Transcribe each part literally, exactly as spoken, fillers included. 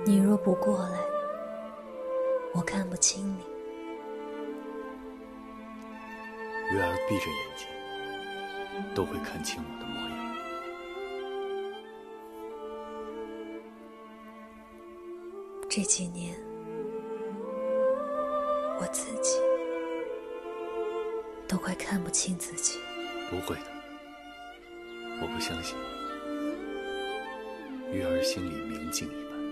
你若不过来，我看不清你。 月儿闭着眼睛，都会看清我的模样。 这几年，我自己都快看不清自己。 不会的，我不相信。月儿心里明镜一般。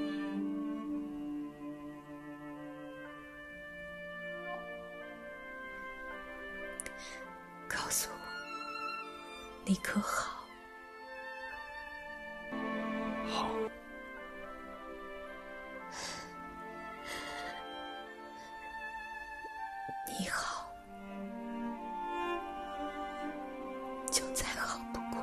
告诉我，你可好？ 好。 你好，就再好不过。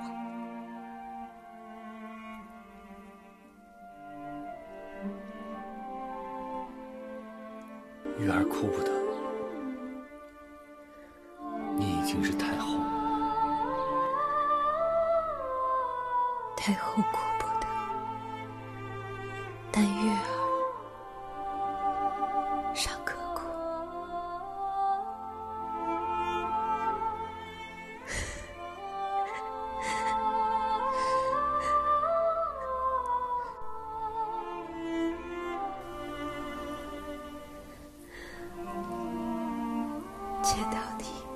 月儿哭不得，你已经是太后了。 太后哭不得，但月儿尚可哭。且到底